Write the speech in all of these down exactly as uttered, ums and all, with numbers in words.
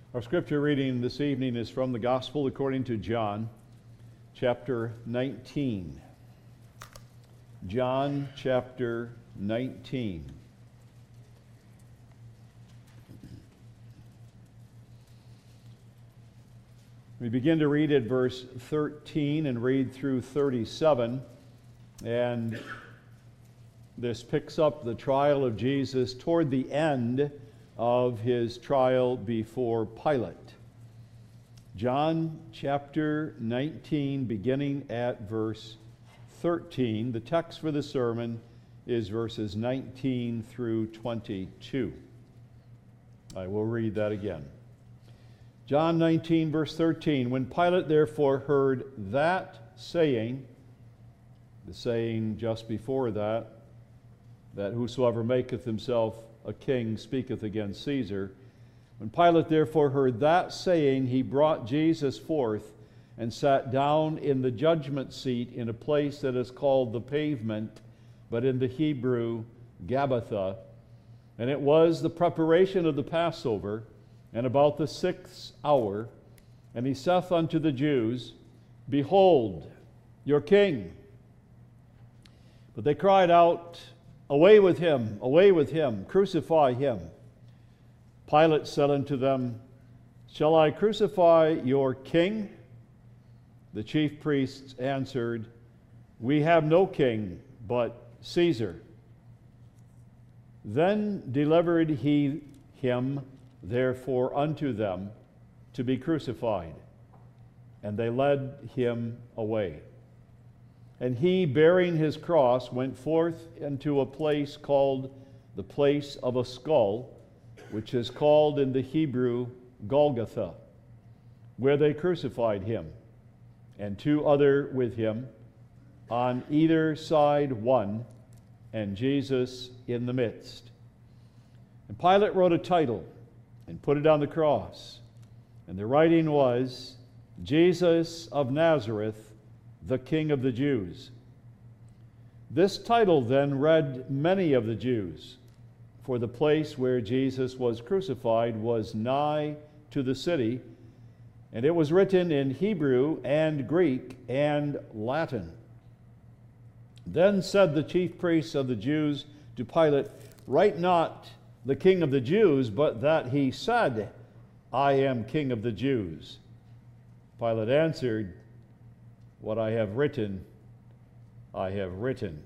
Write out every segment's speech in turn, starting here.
Our scripture reading this evening is from the Gospel according to John, chapter nineteen. John chapter nineteen. We begin to read at verse thirteen and read through thirty-seven, and this picks up the trial of Jesus toward the end of his trial before Pilate. John chapter nineteen, beginning at verse thirteen. The text for the sermon is verses nineteen through twenty-two. I will read that again. John nineteen, verse thirteen. When Pilate therefore heard that saying, the saying just before that, that whosoever maketh himself a king speaketh against Caesar. When Pilate therefore heard that saying, he brought Jesus forth and sat down in the judgment seat in a place that is called the Pavement, but in the Hebrew, Gabbatha. And it was the preparation of the Passover, and about the sixth hour. And he saith unto the Jews, Behold, your king. But they cried out, Away with him, away with him, crucify him. Pilate said unto them, Shall I crucify your king? The chief priests answered, We have no king but Caesar. Then delivered he him therefore unto them to be crucified, and they led him away. And he, bearing his cross, went forth into a place called the place of a skull, which is called in the Hebrew Golgotha, where they crucified him, and two other with him, on either side one, and Jesus in the midst. And Pilate wrote a title, and put it on the cross, and the writing was, Jesus of Nazareth, the King of the Jews. This title then read many of the Jews, for the place where Jesus was crucified was nigh to the city, and it was written in Hebrew and Greek and Latin. Then said the chief priests of the Jews to Pilate, Write not the King of the Jews, but that he said, I am King of the Jews. Pilate answered, What I have written, I have written.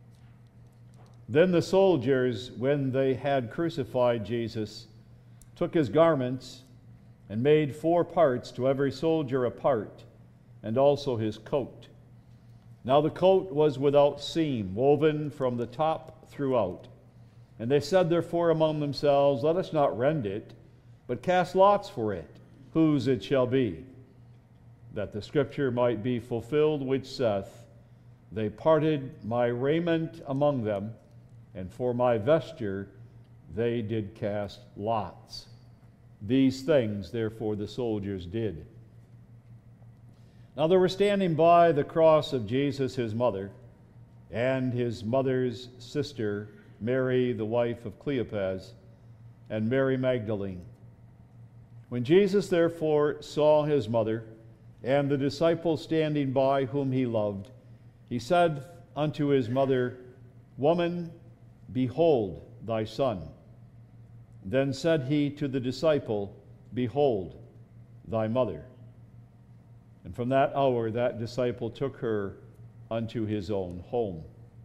Then the soldiers, when they had crucified Jesus, took his garments and made four parts, to every soldier a part, and also his coat. Now the coat was without seam, woven from the top throughout. And they said therefore among themselves, Let us not rend it, but cast lots for it, whose it shall be, that the scripture might be fulfilled, which saith, They parted my raiment among them, and for my vesture they did cast lots. These things therefore the soldiers did. Now there were standing by the cross of Jesus his mother, and his mother's sister, Mary the wife of Cleopas, and Mary Magdalene. When Jesus therefore saw his mother, and the disciple standing by whom he loved, he said unto his mother, Woman, behold thy son. Then said he to the disciple, Behold thy mother. And from that hour that disciple took her unto his own home.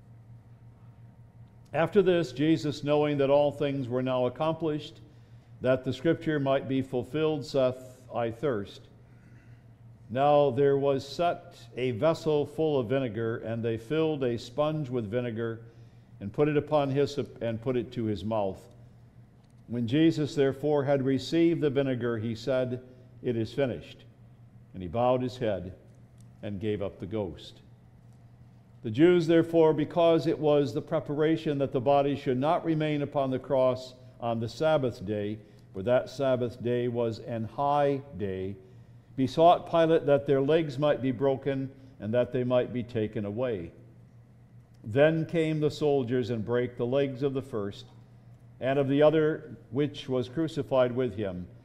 After this, Jesus, knowing that all things were now accomplished, that the scripture might be fulfilled, saith, I thirst. Now there was set a vessel full of vinegar, and they filled a sponge with vinegar, and put it upon hyssop, and put it to his mouth. When Jesus therefore had received the vinegar, he said, It is finished. And he bowed his head, and gave up the ghost. The Jews therefore, because it was the preparation that the body should not remain upon the cross on the Sabbath day, for that Sabbath day was an high day, besought Pilate that their legs might be broken, and that they might be taken away. Then came the soldiers and brake the legs of the first, and of the other which was crucified with him,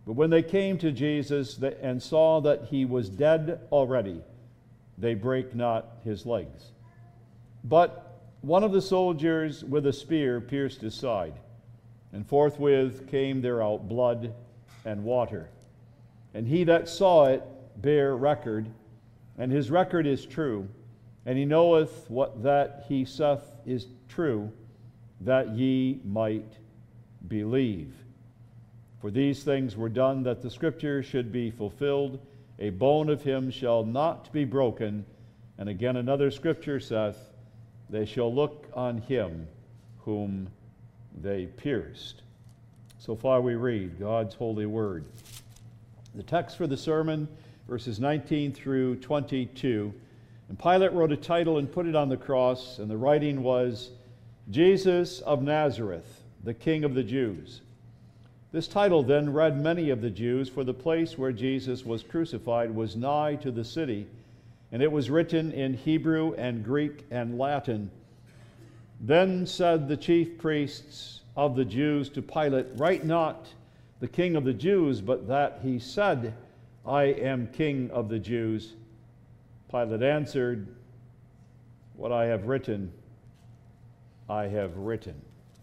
But when they came to Jesus and saw that he was dead already, they brake not his legs. But one of the soldiers with a spear pierced his side, and forthwith came there out blood and water. And he that saw it bare record, and his record is true, and he knoweth what that he saith is true, that ye might believe. For these things were done that the Scripture should be fulfilled, a bone of him shall not be broken. And again another Scripture saith, they shall look on him whom they pierced. So far we read God's holy word. The text for the sermon, verses nineteen through twenty-two. And Pilate wrote a title and put it on the cross, and the writing was, Jesus of Nazareth, the King of the Jews. This title then read many of the Jews, for the place where Jesus was crucified was nigh to the city, and it was written in Hebrew and Greek and Latin. Then said the chief priests of the Jews to Pilate, write not the King of the Jews, but that he said, I am King of the Jews. Pilate answered, what I have written, I have written.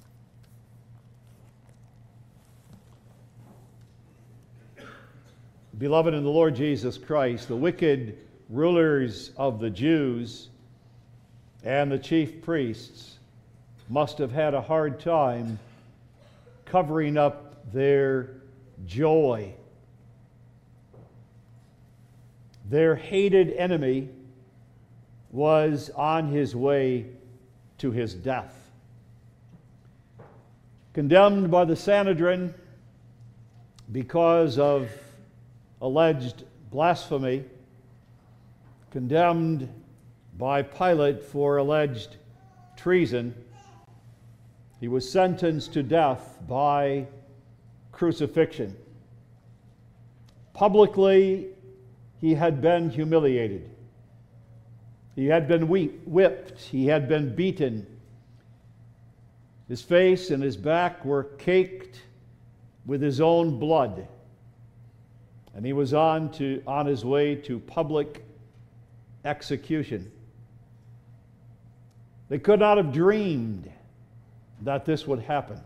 Beloved in the Lord Jesus Christ, the wicked rulers of the Jews and the chief priests must have had a hard time covering up their joy. Their hated enemy was on his way to his death. Condemned by the Sanhedrin because of alleged blasphemy, condemned by Pilate for alleged treason, he was sentenced to death by crucifixion. Publicly, he had been humiliated. He had been whipped. He had been beaten. His face and his back were caked with his own blood. And he was on, to, on his way to public execution. They could not have dreamed that this would happen.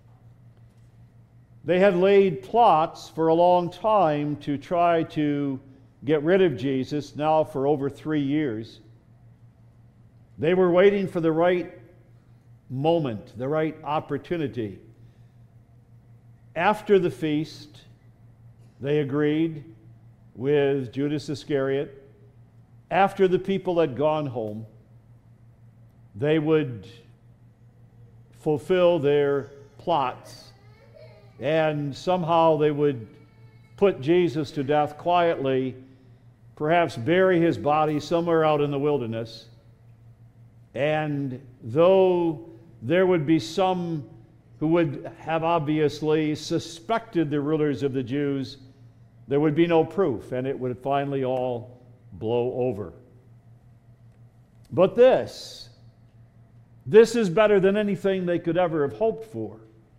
They had laid plots for a long time to try to get rid of Jesus, now for over three years. They were waiting for the right moment, the right opportunity. After the feast, they agreed with Judas Iscariot. After the people had gone home, they would fulfill their plots, and somehow they would put Jesus to death quietly, perhaps bury his body somewhere out in the wilderness. And though there would be some who would have obviously suspected the rulers of the Jews, there would be no proof, and it would finally all blow over. But this, this is better than anything they could ever have hoped for.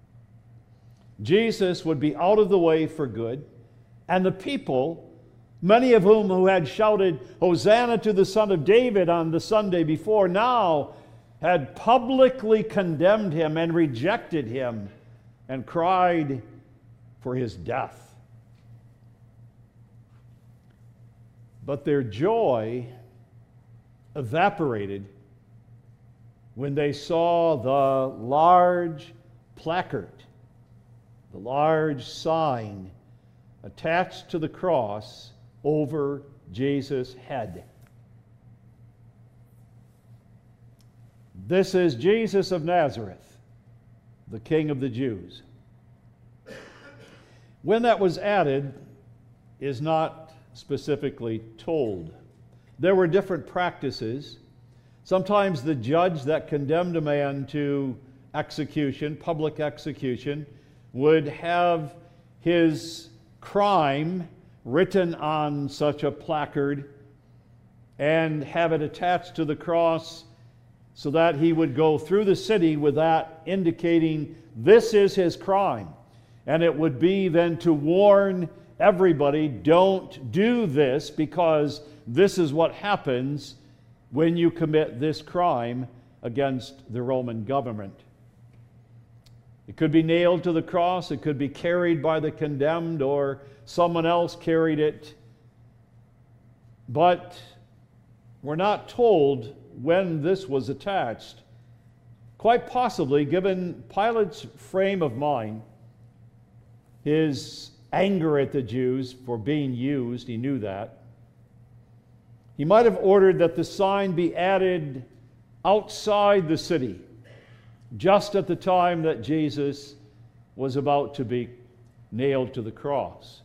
Jesus would be out of the way for good, and the people, many of whom who had shouted, Hosanna to the Son of David on the Sunday before, now had publicly condemned him and rejected him and cried for his death. But their joy evaporated when they saw the large placard, the large sign attached to the cross over Jesus' head. This is Jesus of Nazareth, the King of the Jews. When that was added is not specifically told. There were different practices. Sometimes the judge that condemned a man to execution, public execution, would have his crime written on such a placard and have it attached to the cross so that he would go through the city with that indicating this is his crime. And it would be then to warn everybody, don't do this, because this is what happens when you commit this crime against the Roman government. It could be nailed to the cross, it could be carried by the condemned, or someone else carried it. But we're not told when this was attached. Quite possibly, given Pilate's frame of mind, his anger at the Jews for being used, he knew that, he might have ordered that the sign be added outside the city, just at the time that Jesus was about to be nailed to the cross.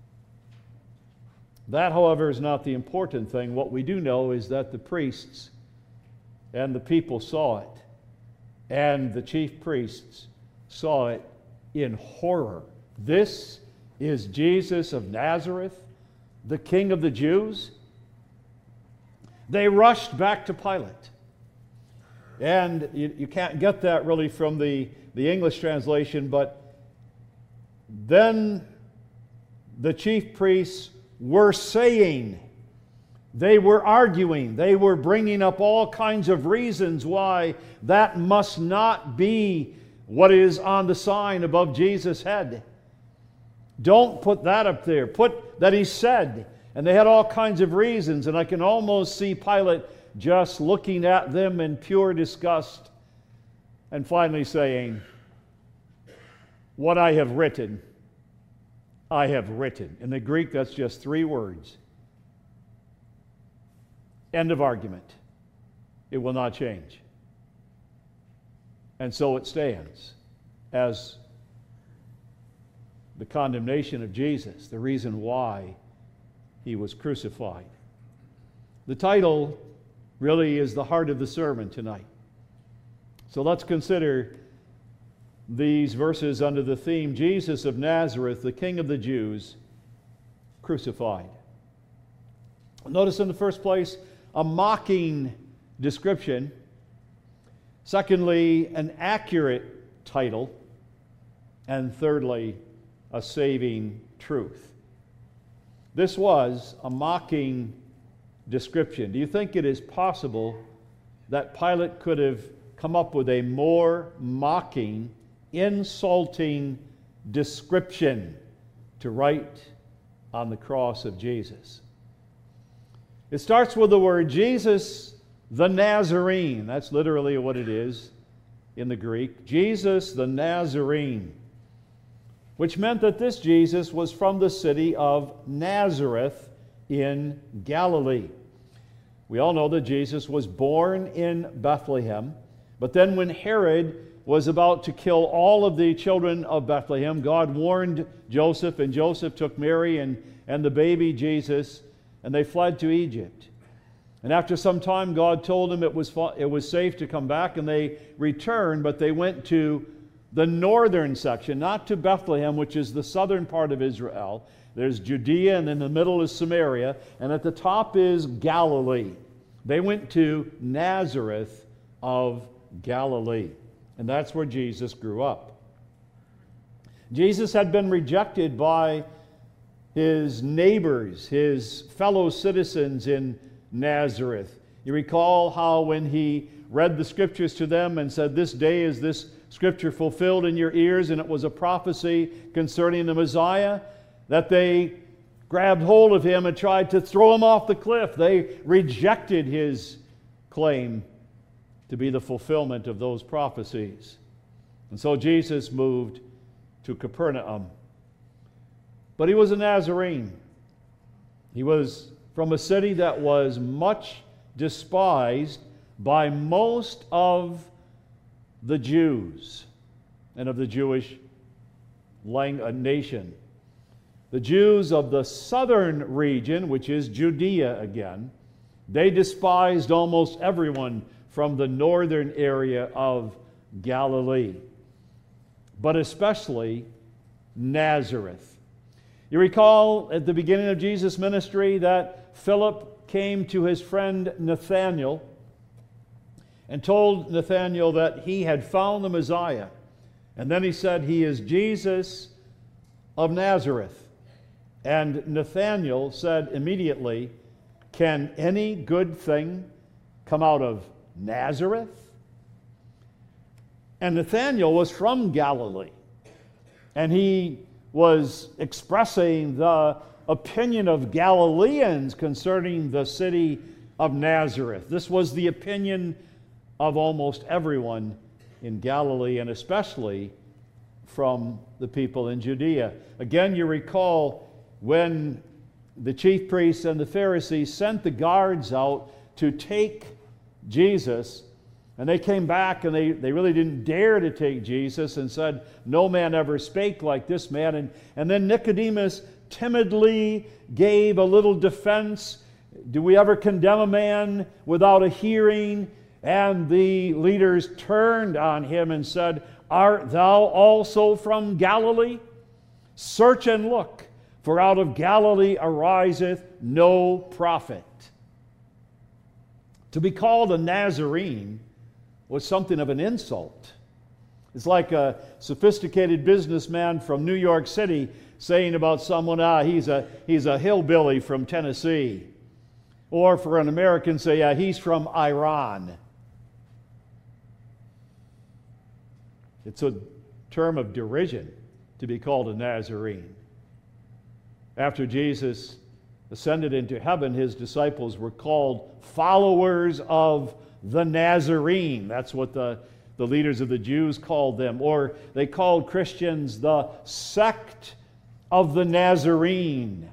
That, however, is not the important thing. What we do know is that the priests and the people saw it, and the chief priests saw it in horror. This is Jesus of Nazareth, the King of the Jews. They rushed back to Pilate. And you, you can't get that really from the, the English translation, but then the chief priests were saying, they were arguing, they were bringing up all kinds of reasons why that must not be what is on the sign above Jesus' head. Don't put that up there. Put that he said. And they had all kinds of reasons, and I can almost see Pilate just looking at them in pure disgust and finally saying, what I have written, I have written. In the Greek, that's just three words. End of argument. It will not change. And so it stands as the condemnation of Jesus, the reason why he was crucified. The title really is the heart of the sermon tonight. So let's consider these verses under the theme, Jesus of Nazareth, the King of the Jews, crucified. Notice in the first place, a mocking description. Secondly, an accurate title. And thirdly, a saving truth. This was a mocking description. Do you think it is possible that Pilate could have come up with a more mocking, insulting description to write on the cross of Jesus? It starts with the word Jesus the Nazarene. That's literally what it is in the Greek. Jesus the Nazarene, which meant that this Jesus was from the city of Nazareth in Galilee. We all know that Jesus was born in Bethlehem, but then when Herod was about to kill all of the children of Bethlehem, God warned Joseph, and Joseph took Mary and, and the baby Jesus, and they fled to Egypt. And after some time, God told them it was, it was safe to come back, and they returned, but they went to the northern section, not to Bethlehem, which is the southern part of Israel. There's Judea, and in the middle is Samaria, and at the top is Galilee. They went to Nazareth of Galilee, and that's where Jesus grew up. Jesus had been rejected by his neighbors, his fellow citizens in Nazareth. You recall how when he read the scriptures to them and said, "This day is this scripture fulfilled in your ears," and it was a prophecy concerning the Messiah, that they grabbed hold of him and tried to throw him off the cliff. They rejected his claim to be the fulfillment of those prophecies. And so Jesus moved to Capernaum. But he was a Nazarene. He was from a city that was much despised by most of the Jews and of the Jewish nation. The Jews of the southern region, which is Judea again, they despised almost everyone from the northern area of Galilee, but especially Nazareth. You recall at the beginning of Jesus' ministry that Philip came to his friend Nathanael and told Nathanael that he had found the Messiah. And then he said, "He is Jesus, of Nazareth. And Nathanael said immediately, "Can any good thing come out of Nazareth?" And Nathanael was from Galilee, and he was expressing the opinion of Galileans concerning the city of Nazareth. This was the opinion of almost everyone in Galilee, and especially from the people in Judea. Again, you recall when the chief priests and the Pharisees sent the guards out to take Jesus, and they came back and they, they really didn't dare to take Jesus and said, "No man ever spake like this man." And, and then Nicodemus timidly gave a little defense. "Do we ever condemn a man without a hearing?" And the leaders turned on him and said, "Art thou also from Galilee? Search and look, for out of Galilee ariseth no prophet." To be called a Nazarene was something of an insult. It's like a sophisticated businessman from New York City saying about someone, ah, he's a, he's a hillbilly from Tennessee. Or for an American, say, yeah, he's from Iran. It's a term of derision to be called a Nazarene. After Jesus ascended into heaven, his disciples were called followers of the Nazarene. That's what the, the leaders of the Jews called them. Or they called Christians the sect of the Nazarene.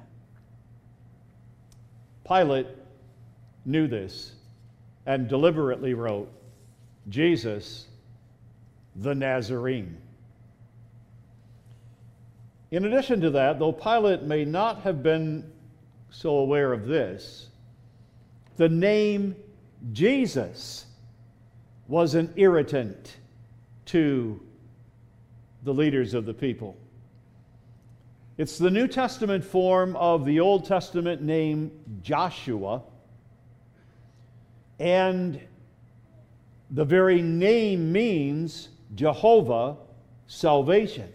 Pilate knew this and deliberately wrote, Jesus the Nazarene. In addition to that, though Pilate may not have been so aware of this, the name Jesus was an irritant to the leaders of the people. It's the New Testament form of the Old Testament name Joshua, and the very name means Jehovah, salvation.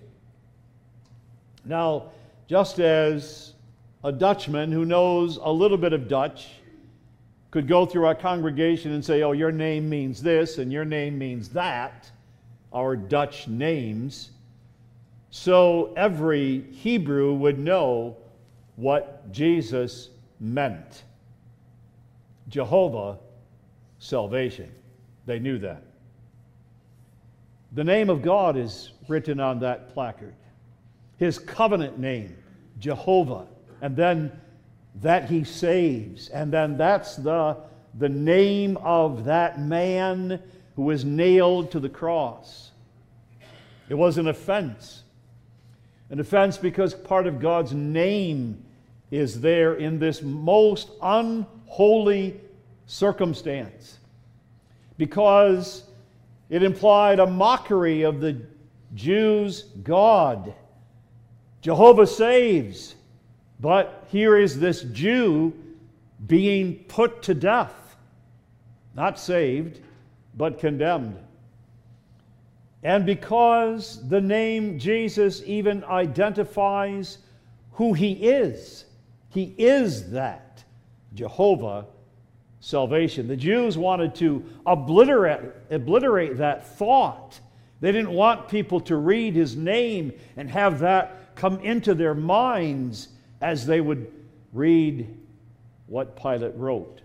Now, just as a Dutchman who knows a little bit of Dutch could go through our congregation and say, oh, your name means this and your name means that, our Dutch names, so every Hebrew would know what Jesus meant. Jehovah, salvation. They knew that. The name of God is written on that placard. His covenant name, Jehovah. And then that he saves. And then that's the, the name of that man who was nailed to the cross. It was an offense. An offense because part of God's name is there in this most unholy circumstance. Because it implied a mockery of the Jews' God. Jehovah saves, but here is this Jew being put to death. Not saved, but condemned. And because the name Jesus even identifies who he is, he is that, Jehovah, salvation. The Jews wanted to obliterate, obliterate that thought. They didn't want people to read his name and have that come into their minds as they would read what Pilate wrote.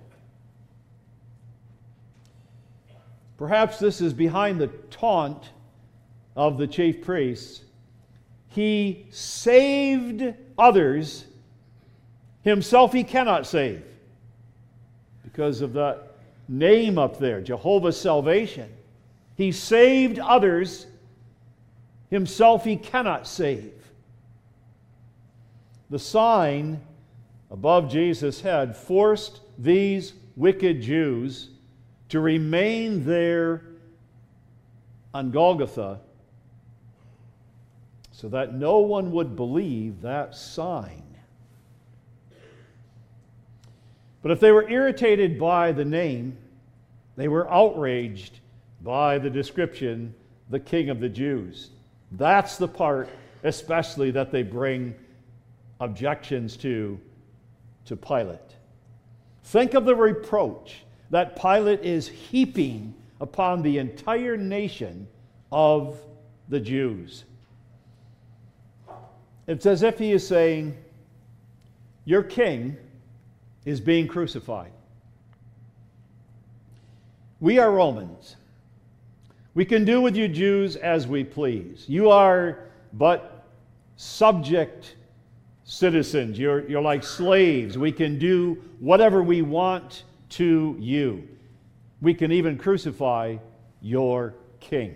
Perhaps this is behind the taunt of the chief priests. He saved others, himself he cannot save, because of that name up there, Jehovah's salvation. He saved others, himself he cannot save. The sign above Jesus' head forced these wicked Jews to remain there on Golgotha so that no one would believe that sign. But if they were irritated by the name, they were outraged by the description, the King of the Jews. That's the part especially that they bring objections to, to Pilate. Think of the reproach that Pilate is heaping upon the entire nation of the Jews. It's as if he is saying, your king is being crucified. We are Romans. We can do with you Jews as we please. You are but subject citizens. You're, you're like slaves. We can do whatever we want to you. We can even crucify your king.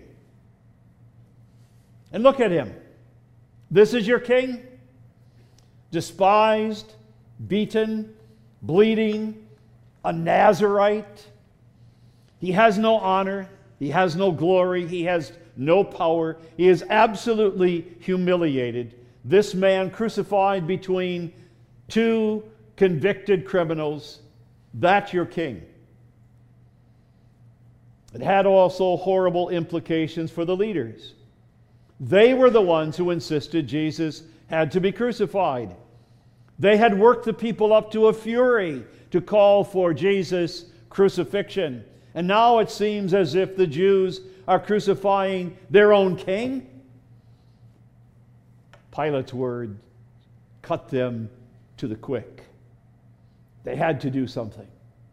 And look at him. This is your king? Despised, beaten, bleeding, a Nazarite. He has no honor. He has no glory. He has no power. He is absolutely humiliated. This man crucified between two convicted criminals. That's your king. It had also horrible implications for the leaders. They were the ones who insisted Jesus had to be crucified. They had worked the people up to a fury to call for Jesus' crucifixion. And now it seems as if the Jews are crucifying their own king. Pilate's word cut them to the quick. They had to do something.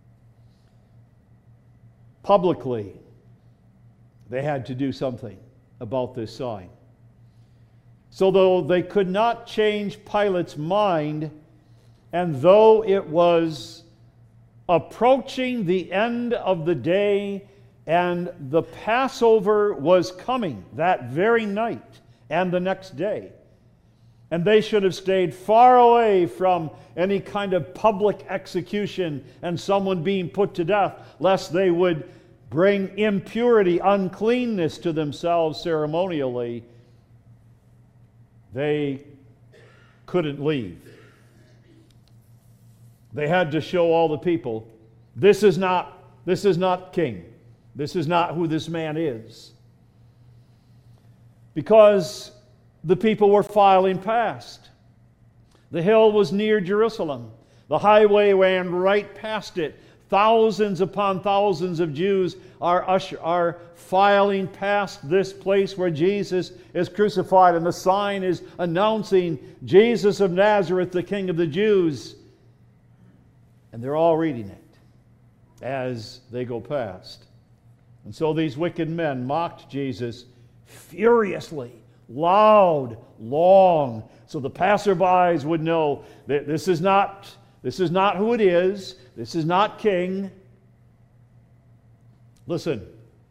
Publicly, they had to do something about this sign. So though they could not change Pilate's mind, and though it was approaching the end of the day and the Passover was coming that very night and the next day, and they should have stayed far away from any kind of public execution and someone being put to death, lest they would bring impurity, uncleanness to themselves ceremonially, they couldn't leave. They had to show all the people, this is not, this is not king. This is not who this man is. Because the people were filing past. The hill was near Jerusalem. The highway ran right past it. Thousands upon thousands of Jews are, usher, are filing past this place where Jesus is crucified, and the sign is announcing Jesus of Nazareth, the King of the Jews. And they're all reading it as they go past. And so these wicked men mocked Jesus furiously, loud, long, so the passerbys would know that this is not, this is not who it is. This is not king. Listen.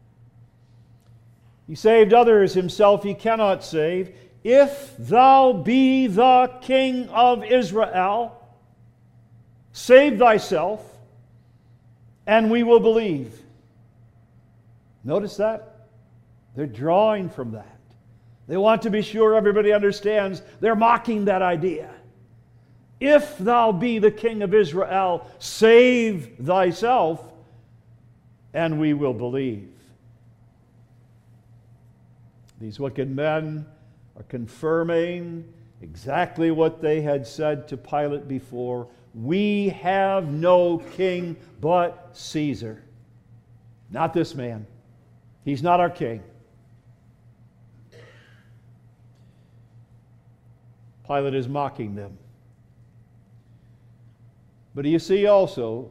He saved others, himself he cannot save. If thou be the King of Israel, save thyself, and we will believe. Notice that? They're drawing from that. They want to be sure everybody understands. They're mocking that idea. If thou be the King of Israel, save thyself, and we will believe. These wicked men are confirming exactly what they had said to Pilate before. We have no king but Caesar. Not this man. He's not our king. Pilate is mocking them. But do you see also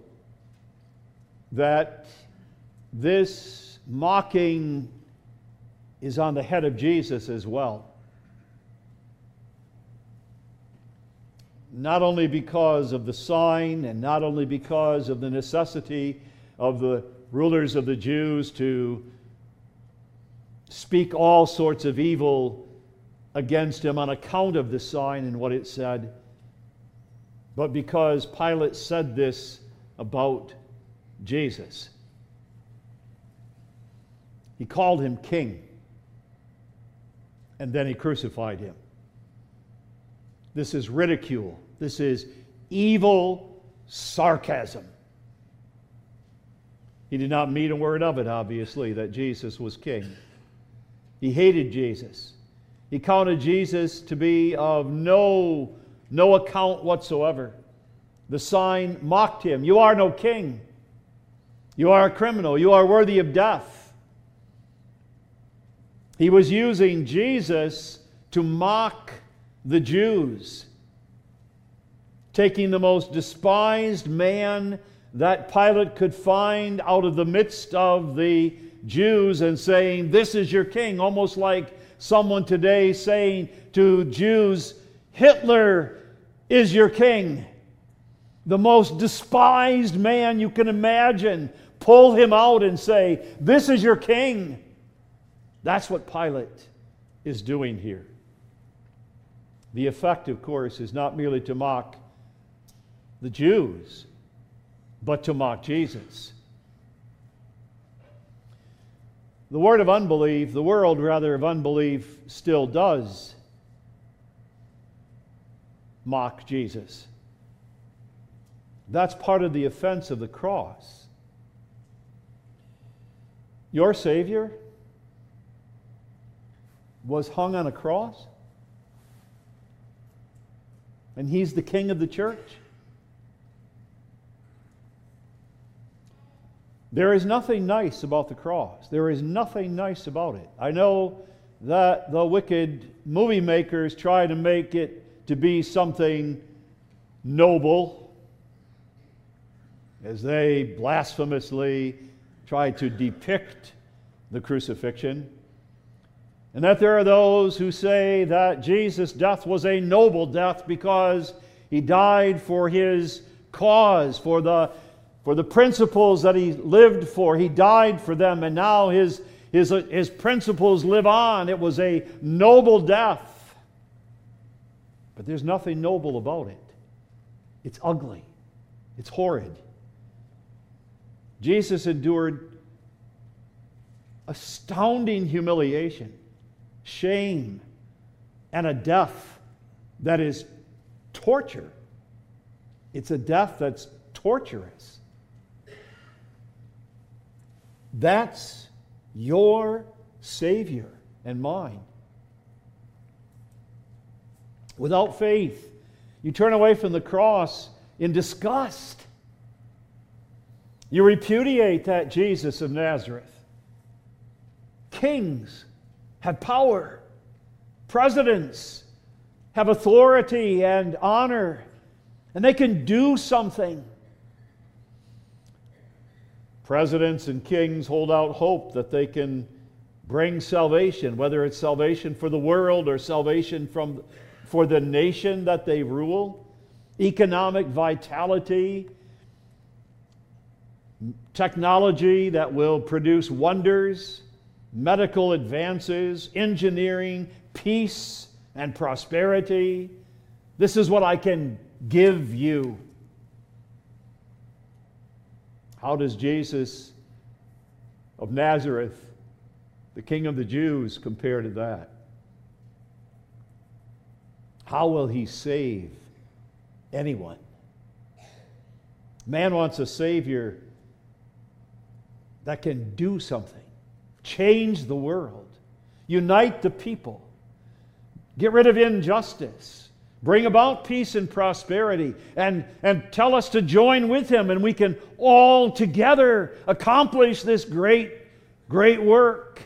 that this mocking is on the head of Jesus as well? Not only because of the sign, and not only because of the necessity of the rulers of the Jews to speak all sorts of evil against him on account of the sign and what it said, but because Pilate said this about Jesus. He called him king, and then he crucified him. This is ridicule. This is evil sarcasm. He did not mean a word of it, obviously, that Jesus was king. He hated Jesus. He counted Jesus to be of no, no account whatsoever. The sign mocked him. You are no king. You are a criminal. You are worthy of death. He was using Jesus to mock the Jews, taking the most despised man that Pilate could find out of the midst of the Jews and saying, "This is your king," almost like someone today saying to Jews, "Hitler is your king." The most despised man you can imagine, pull him out and say, "This is your king." That's what Pilate is doing here. The effect, of course, is not merely to mock the Jews, but to mock Jesus. The word of unbelief, the world rather of unbelief, still does mock Jesus. That's part of the offense of the cross. Your Savior was hung on a cross, and He's the King of the church. There is nothing nice about the cross. There is nothing nice about it. I know that the wicked movie makers try to make it to be something noble as they blasphemously try to depict the crucifixion. And that there are those who say that Jesus' death was a noble death because He died for His cause, for the For the principles that He lived for. He died for them, and now his, his, his principles live on. It was a noble death. But there's nothing noble about it. It's ugly. It's horrid. Jesus endured astounding humiliation, shame, and a death that is torture. It's a death that's torturous. That's your Savior and mine. Without faith, you turn away from the cross in disgust. You repudiate that Jesus of Nazareth. Kings have power. Presidents have authority and honor, and they can do something. Presidents and kings hold out hope that they can bring salvation, whether it's salvation for the world or salvation from, for the nation that they rule, economic vitality, technology that will produce wonders, medical advances, engineering, peace, and prosperity. This is what I can give you. How does Jesus of Nazareth, the King of the Jews, compare to that? How will He save anyone? Man wants a Savior that can do something, change the world, unite the people, get rid of injustice, bring about peace and prosperity, and, and tell us to join with Him, and we can all together accomplish this great, great work.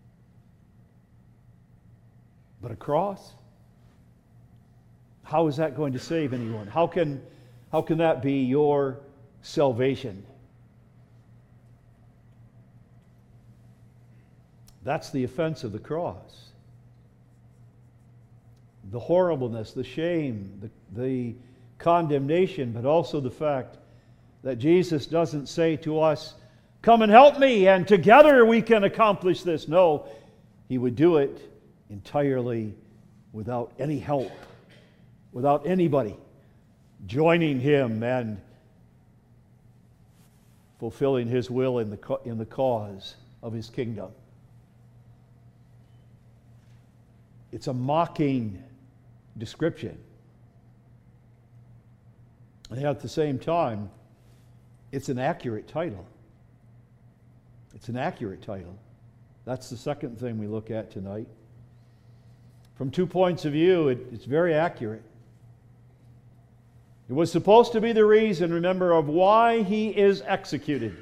But a cross? How is that going to save anyone? How can, how can that be your salvation? That's the offense of the cross. The horribleness, the shame, the, the condemnation, but also the fact that Jesus doesn't say to us, "Come and help me, and together we can accomplish this." No, He would do it entirely without any help, without anybody joining Him and fulfilling His will in the, in the cause of His kingdom. It's a mocking description. And at the same time, it's an accurate title. It's an accurate title. That's the second thing we look at tonight. From two points of view, it, it's very accurate. It was supposed to be the reason, remember, of why he is executed.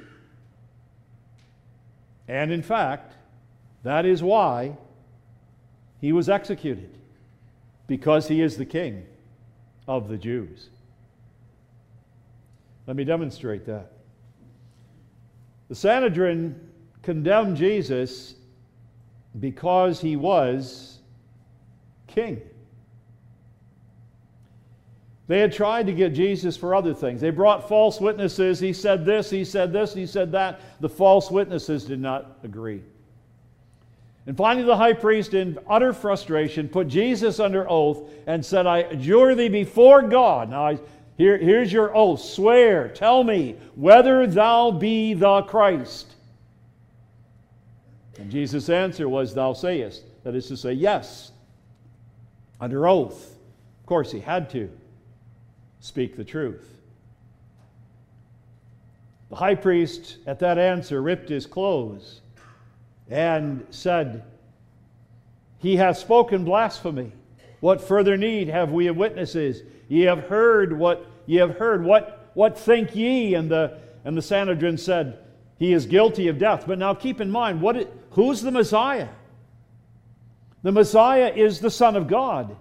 And in fact, that is why he was executed, because he is the king of the Jews. Let me demonstrate that. The Sanhedrin condemned Jesus because he was king. They had tried to get Jesus for other things. They brought false witnesses. He said this, he said this, he said that. The false witnesses did not agree. And finally, the high priest, in utter frustration, put Jesus under oath and said, I adjure thee before God. Now, I, here, here's your oath. Swear, tell me whether thou be the Christ. And Jesus' answer was, thou sayest. That is to say, yes, under oath. Of course, he had to speak the truth. The high priest, at that answer, ripped his clothes and said, he hath spoken blasphemy. What further need have we of witnesses? Ye have heard what ye have heard. What, what think ye? And the, and the Sanhedrin said, he is guilty of death. But now keep in mind, what it, who's the Messiah? The Messiah is the Son of God,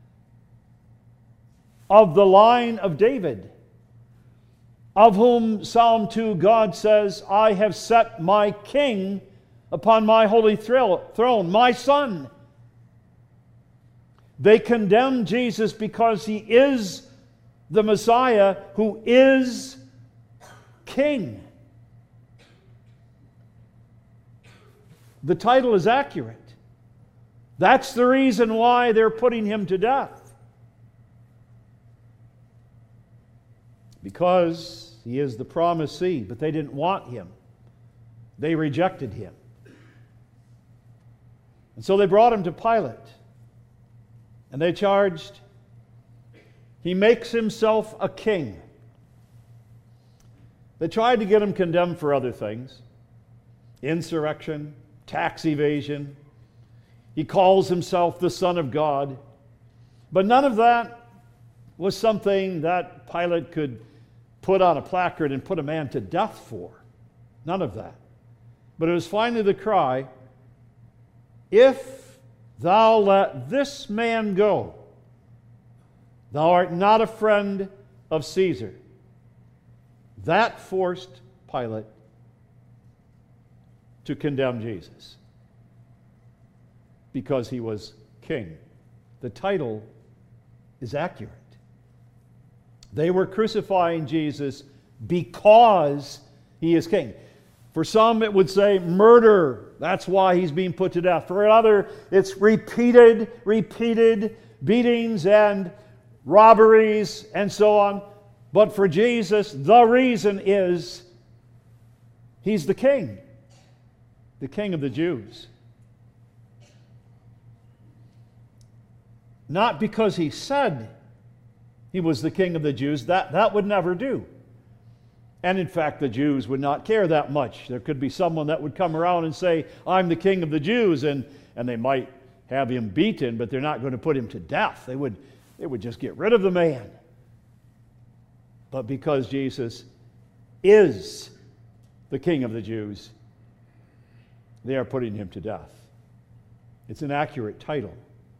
of the line of David, of whom Psalm two God says, I have set my king upon my holy throne, my son. They condemn Jesus because he is the Messiah who is king. The title is accurate. That's the reason why they're putting him to death. Because he is the promised seed, but they didn't want him. They rejected him. And so they brought him to Pilate. And they charged, he makes himself a king. They tried to get him condemned for other things. Insurrection, tax evasion. He calls himself the Son of God. But none of that was something that Pilate could put on a placard and put a man to death for. None of that. But it was finally the cry, if thou let this man go, thou art not a friend of Caesar. That forced Pilate to condemn Jesus because he was king. The title is accurate. They were crucifying Jesus because he is king. For some, it would say murder. That's why he's being put to death. For another, it's repeated, repeated beatings and robberies and so on. But for Jesus, the reason is he's the king, the king of the Jews. Not because he said he was the king of the Jews. That, that would never do. And in fact, the Jews would not care that much. There could be someone that would come around and say, I'm the king of the Jews, and, and they might have him beaten, but they're not going to put him to death. They would, they would just get rid of the man. But because Jesus is the king of the Jews, they are putting him to death. It's an accurate title.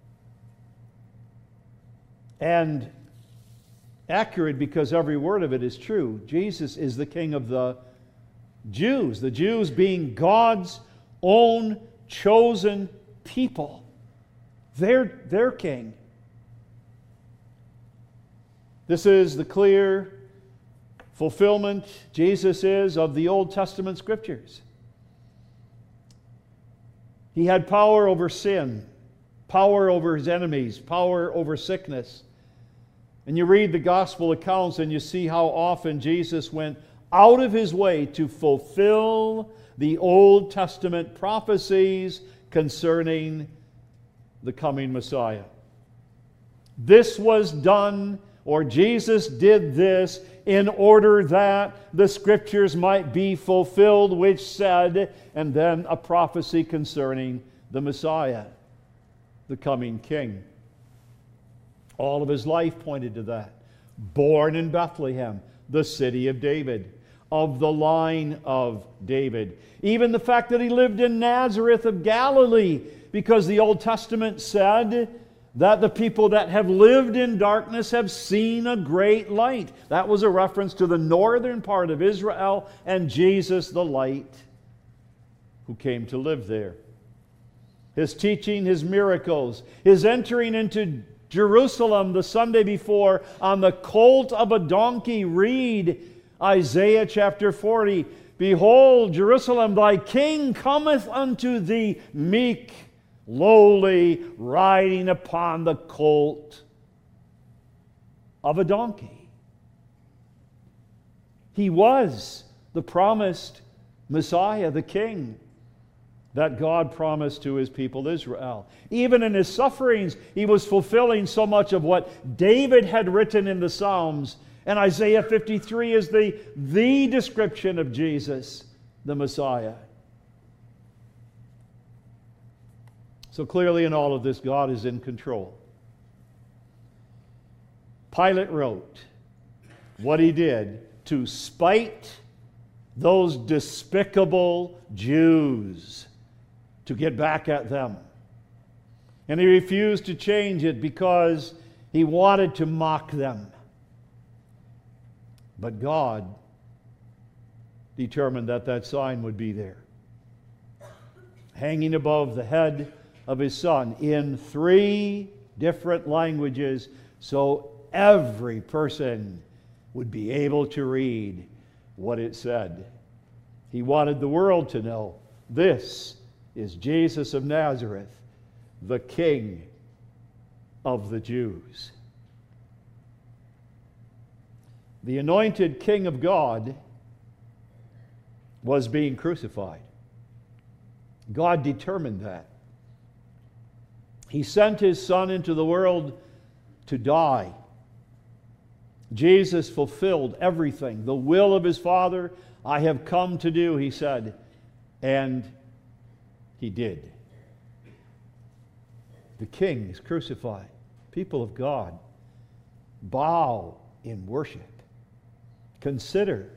And accurate because every word of it is true. Jesus is the king of the Jews, the Jews being God's own chosen people. They're their king. This is the clear fulfillment, Jesus is, of the Old Testament scriptures. He had power over sin, power over his enemies, power over sickness. And you read the gospel accounts and you see how often Jesus went out of his way to fulfill the Old Testament prophecies concerning the coming Messiah. This was done, or Jesus did this, in order that the scriptures might be fulfilled, which said, and then a prophecy concerning the Messiah. the coming king. All of his life pointed to that. Born in Bethlehem, the city of David, of the line of David. Even the fact that he lived in Nazareth of Galilee, because the Old Testament said that the people that have lived in darkness have seen a great light. That was a reference to the northern part of Israel and Jesus the light who came to live there. His teaching, his miracles, his entering into Jerusalem the Sunday before on the colt of a donkey. Read Isaiah chapter forty. Behold, Jerusalem, thy king cometh unto thee meek, lowly, riding upon the colt of a donkey. He was the promised Messiah, the king that God promised to his people Israel. Even in his sufferings, he was fulfilling so much of what David had written in the Psalms. And Isaiah fifty-three is the, the description of Jesus, the Messiah. So clearly in all of this, God is in control. Pilate wrote what he did to spite those despicable Jews, to get back at them. And he refused to change it because he wanted to mock them. But God determined that that sign would be there, hanging above the head of his Son in three different languages, so every person would be able to read what it said. He wanted the world to know, this is Jesus of Nazareth, the King of the Jews. The anointed King of God was being crucified. God determined that. He sent his Son into the world to die. Jesus fulfilled everything. The will of his Father I have come to do, he said. And he did. The King is crucified. People of God, bow in worship. Consider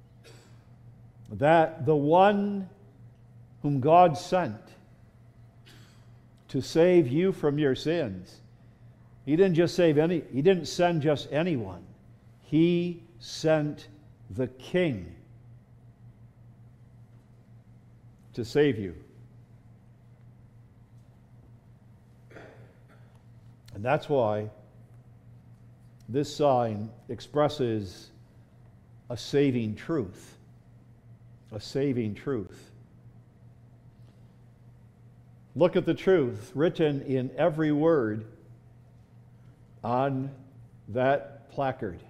that the one whom God sent to save you from your sins, he didn't just save any, he didn't send just anyone. He sent the King to save you. And that's why this sign expresses a saving truth. A saving truth. Look at the truth written in every word on that placard.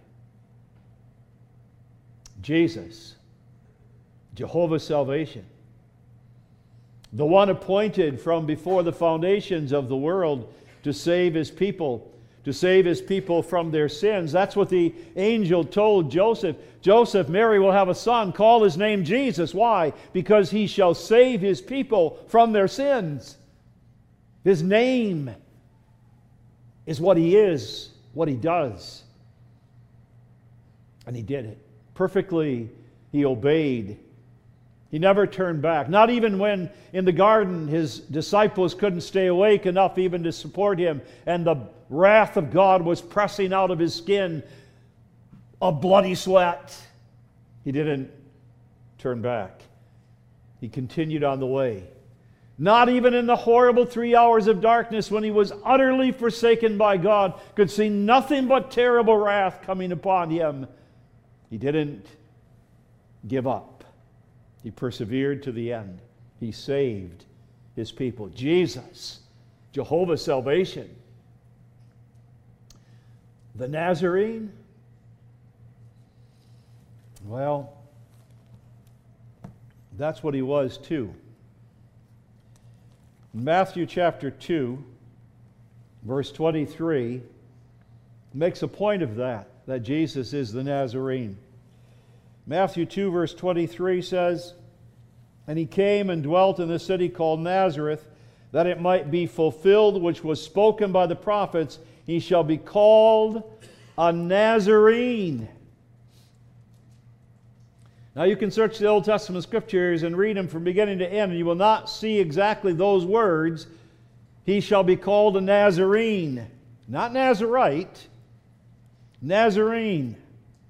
Jesus, Jehovah's salvation, the one appointed from before the foundations of the world to save his people, to save his people from their sins. That's what the angel told Joseph. Joseph, Mary will have a son, call his name Jesus. Why? Because he shall save his people from their sins. His name is what he is, what he does. And he did it. Perfectly, he obeyed. He never turned back. Not even when in the garden his disciples couldn't stay awake enough even to support him, and the wrath of God was pressing out of his skin a bloody sweat. He didn't turn back. He continued on the way. Not even in the horrible three hours of darkness when he was utterly forsaken by God, could see nothing but terrible wrath coming upon him. He didn't give up. He persevered to the end. He saved his people. Jesus, Jehovah's salvation. The Nazarene, well, that's what he was too. Matthew chapter two, verse twenty-three, makes a point of that, that Jesus is the Nazarene. Matthew two, verse twenty-three says, "And he came and dwelt in the city called Nazareth, that it might be fulfilled which was spoken by the prophets, he shall be called a Nazarene. Now you can search the Old Testament Scriptures and read them from beginning to end, and you will not see exactly those words. He shall be called a Nazarene. Not Nazarite, Nazarene.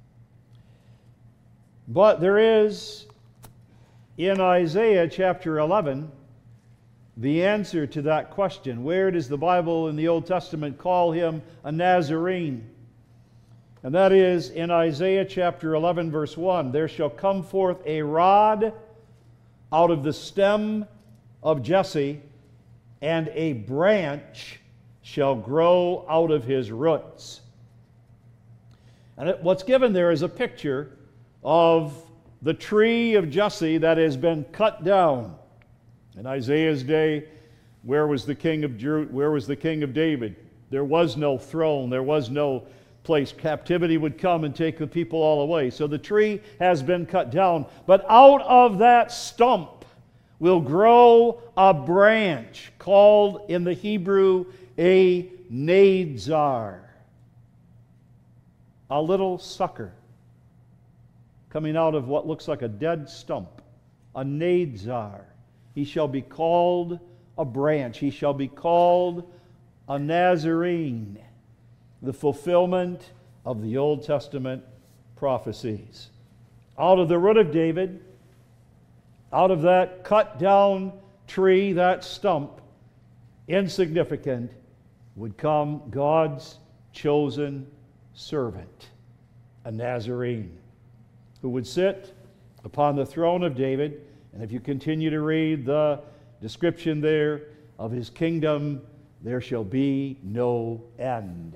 But there is, in Isaiah chapter eleven, the answer to that question. Where does the Bible in the Old Testament call him a Nazarene? And that is in Isaiah chapter eleven, verse one. There shall come forth a rod out of the stem of Jesse, and a branch shall grow out of his roots. And it, what's given there is a picture of the tree of Jesse that has been cut down. In Isaiah's day, where was the king of Jer- where was the king of David? There was no throne. There was no place. Captivity would come and take the people all away. So the tree has been cut down. But out of that stump will grow a branch called in the Hebrew a nadzar, a little sucker coming out of what looks like a dead stump, a nadzar. He shall be called a branch. He shall be called a Nazarene, the fulfillment of the Old Testament prophecies. Out of the root of David, out of that cut down tree, that stump, insignificant, would come God's chosen servant, a Nazarene, who would sit upon the throne of David. And if you continue to read the description there of his kingdom, there shall be no end.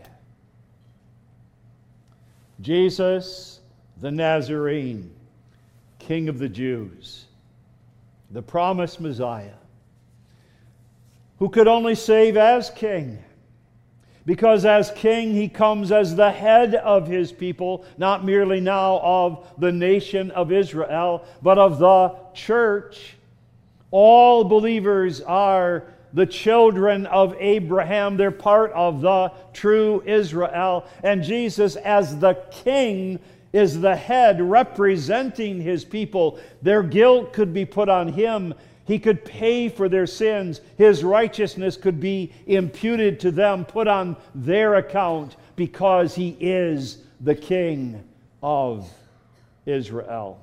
Jesus, the Nazarene, King of the Jews, the promised Messiah, who could only save as king, because as king he comes as the head of his people, not merely now of the nation of Israel, but of the church. All believers are the children of Abraham. They're part of the true Israel. And Jesus, as the king, is the head representing his people. Their guilt could be put on him. He could pay for their sins. His righteousness could be imputed to them, put on their account, because he is the King of Israel.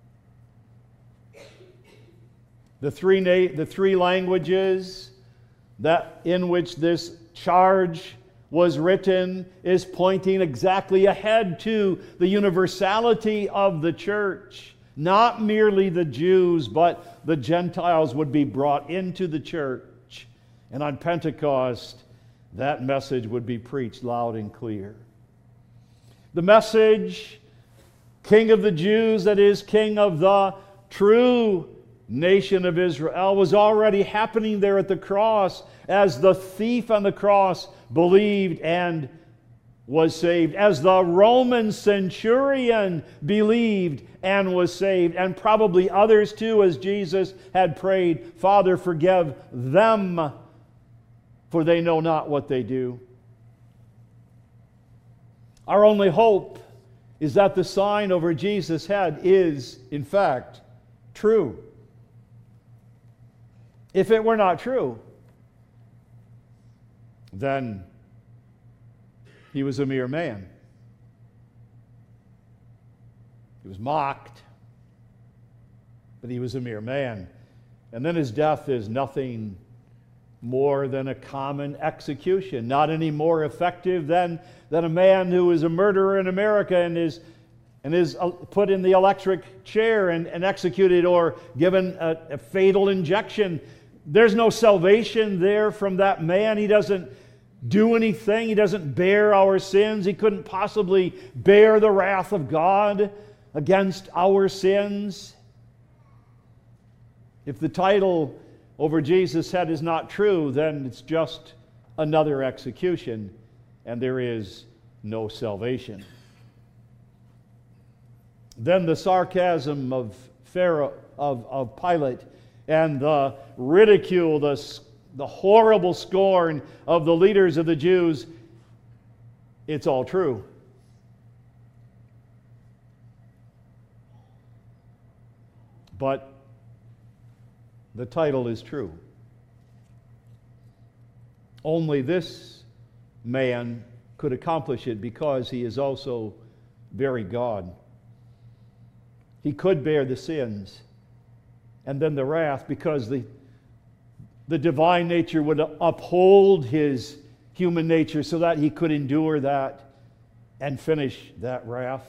The three, na- the three languages that in which this charge was written is pointing exactly ahead to the universality of the church. Not merely the Jews, but the Gentiles would be brought into the church. And on Pentecost, that message would be preached loud and clear. The message, King of the Jews, that is, King of the true nation of Israel, was already happening there at the cross as the thief on the cross believed and was saved, as the Roman centurion believed and was saved, and probably others too, as Jesus had prayed, Father, forgive them, for they know not what they do. Our only hope is that the sign over Jesus' head is, in fact, true. If it were not true, then he was a mere man. He was mocked, but he was a mere man. And then his death is nothing more than a common execution, not any more effective than, than a man who is a murderer in America and is, and is put in the electric chair and, and executed or given a, a fatal injection. There's no salvation there from that man. He doesn't do anything. He doesn't bear our sins. He couldn't possibly bear the wrath of God against our sins. If the title over Jesus' head is not true, then it's just another execution, and there is no salvation. Then the sarcasm of Pharaoh, of, of Pilate, and the ridicule, the the horrible scorn of the leaders of the Jews, it's all true. But the title is true. Only this man could accomplish it because he is also very God. He could bear the sins and then the wrath because the, the divine nature would uphold his human nature so that he could endure that and finish that wrath.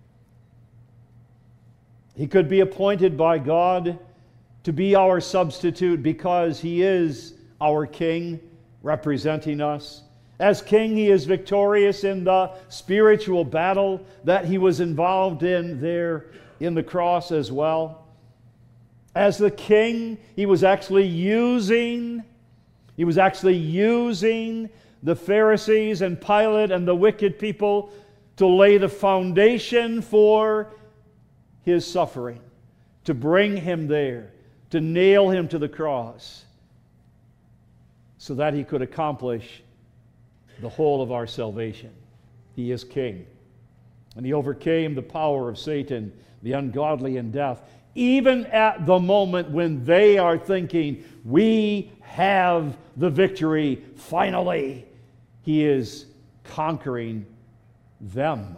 He could be appointed by God to be our substitute because he is our king, representing us. As king, he is victorious in the spiritual battle that he was involved in there in the cross as well. As the king, he was actually using, he was actually using the Pharisees and Pilate and the wicked people to lay the foundation for his suffering, to bring him there, to nail him to the cross, so that he could accomplish the whole of our salvation. He is king. And he overcame the power of Satan, the ungodly, and death, even at the moment when they are thinking, we have the victory, finally. He is conquering them.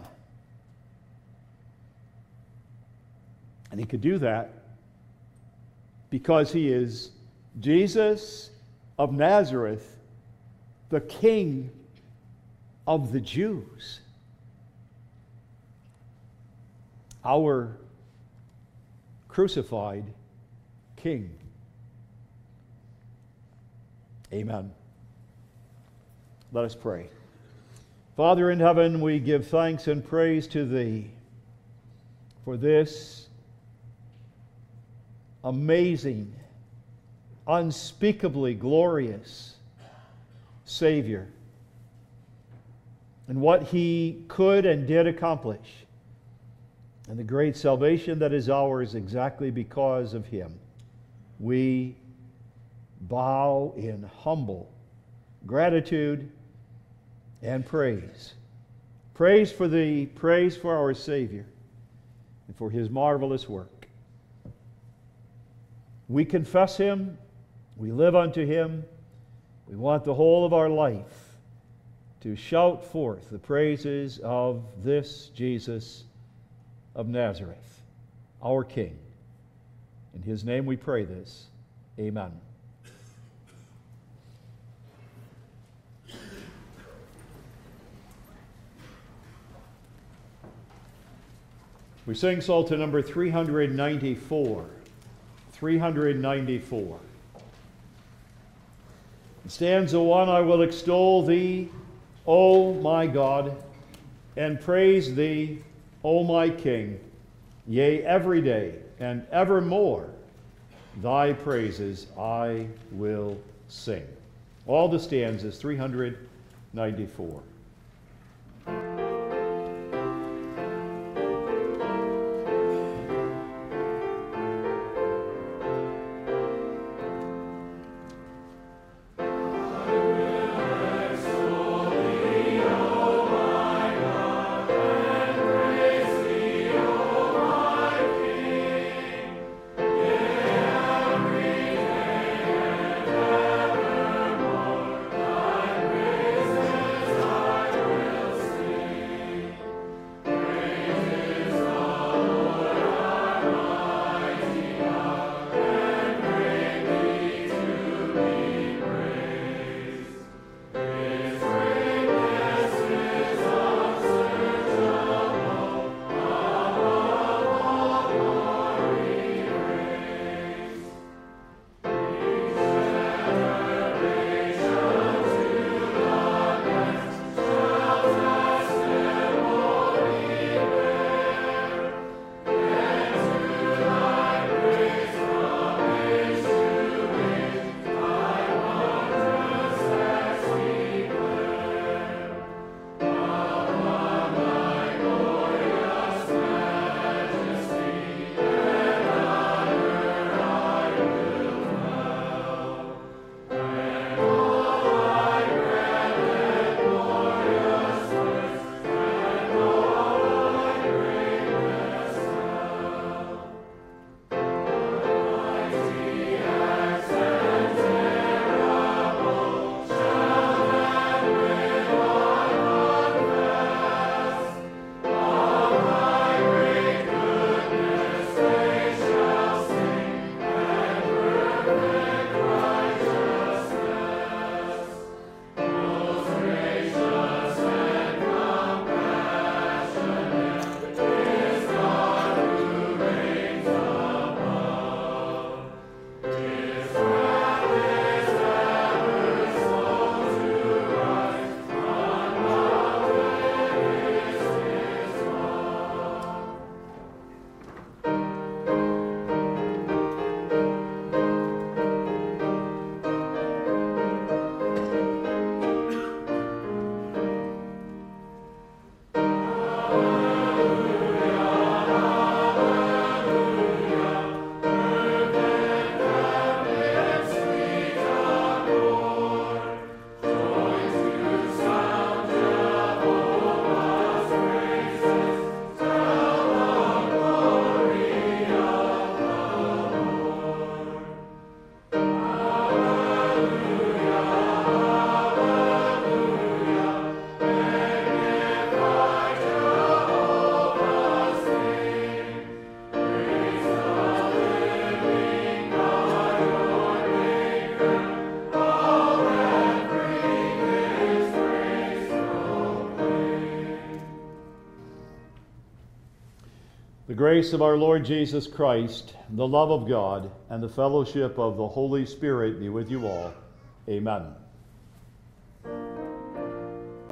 And he could do that because he is Jesus of Nazareth, the King of the Jews. Our crucified King. Amen. Let us pray. Father in heaven, we give thanks and praise to Thee for this amazing, unspeakably glorious Savior and what He could and did accomplish, and the great salvation that is ours exactly because of Him. We bow in humble gratitude and praise. Praise for Thee, praise for our Savior, and for His marvelous work. We confess Him, we live unto Him, we want the whole of our life to shout forth the praises of this Jesus of Nazareth, our King. In His name we pray this. Amen. We sing Psalter number three ninety-four. three ninety-four. In stanza one, I will extol Thee, O my God, and praise Thee, O my King. Yea, every day and evermore Thy praises I will sing. All the stanzas, three ninety-four. I grace of our Lord Jesus Christ, the love of God, and the fellowship of the Holy Spirit be with you all. Amen.